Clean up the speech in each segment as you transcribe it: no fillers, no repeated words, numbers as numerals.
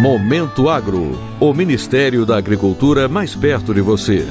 Momento Agro, o Ministério da Agricultura mais perto de você.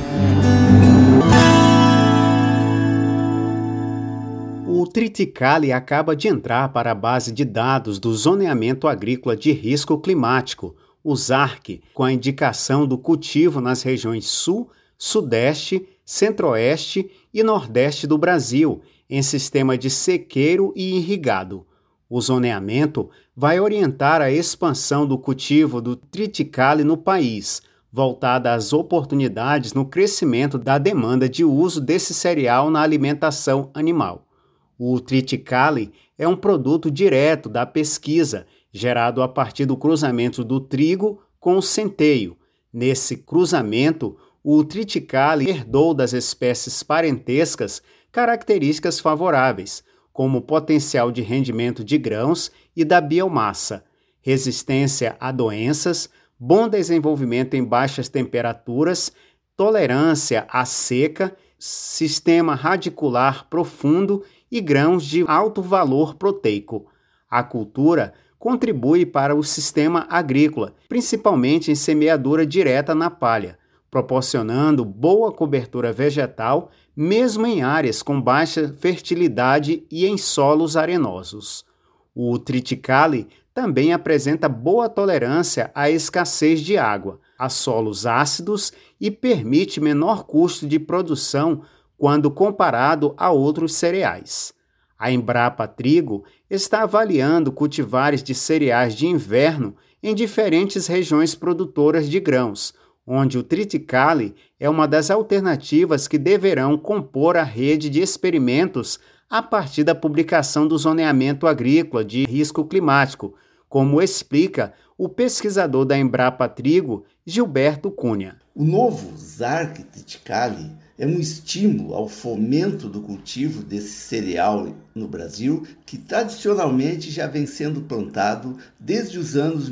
O Triticale acaba de entrar para a base de dados do Zoneamento Agrícola de Risco Climático, o ZARC, com a indicação do cultivo nas regiões Sul, Sudeste, Centro-Oeste e Nordeste do Brasil, em sistema de sequeiro e irrigado. O zoneamento vai orientar a expansão do cultivo do triticale no país, voltada às oportunidades no crescimento da demanda de uso desse cereal na alimentação animal. O triticale é um produto direto da pesquisa, gerado a partir do cruzamento do trigo com o centeio. Nesse cruzamento, o triticale herdou das espécies parentescas características favoráveis, como potencial de rendimento de grãos e da biomassa, resistência a doenças, bom desenvolvimento em baixas temperaturas, tolerância à seca, sistema radicular profundo e grãos de alto valor proteico. A cultura contribui para o sistema agrícola, principalmente em semeadura direta na palha, proporcionando boa cobertura vegetal, mesmo em áreas com baixa fertilidade e em solos arenosos. O triticale também apresenta boa tolerância à escassez de água, a solos ácidos e permite menor custo de produção quando comparado a outros cereais. A Embrapa Trigo está avaliando cultivares de cereais de inverno em diferentes regiões produtoras de grãos, onde o triticale é uma das alternativas que deverão compor a rede de experimentos a partir da publicação do Zoneamento Agrícola de Risco Climático, como explica o pesquisador da Embrapa Trigo, Gilberto Cunha. O novo ZARC Triticale é um estímulo ao fomento do cultivo desse cereal no Brasil, que tradicionalmente já vem sendo plantado desde os anos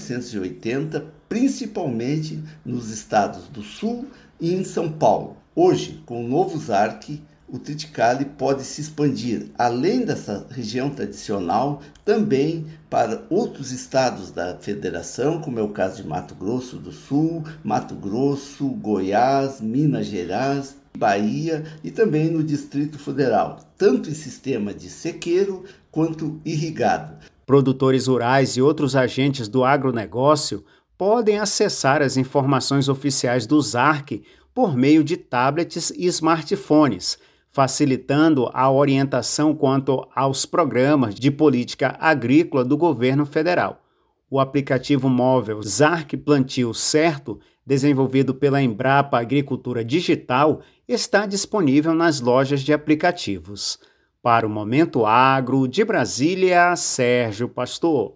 1980, principalmente nos estados do Sul e em São Paulo. Hoje, com o novo ZARC, o triticale pode se expandir, além dessa região tradicional, também para outros estados da federação, como é o caso de Mato Grosso do Sul, Mato Grosso, Goiás, Minas Gerais, Bahia e também no Distrito Federal, tanto em sistema de sequeiro quanto irrigado. Produtores rurais e outros agentes do agronegócio podem acessar as informações oficiais do ZARC por meio de tablets e smartphones, facilitando a orientação quanto aos programas de política agrícola do governo federal. O aplicativo móvel ZARC Plantio Certo, desenvolvido pela Embrapa Agricultura Digital, está disponível nas lojas de aplicativos. Para o Momento Agro, de Brasília, Sérgio Pastor.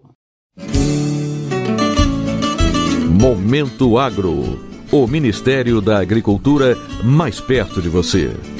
Momento Agro, o Ministério da Agricultura mais perto de você.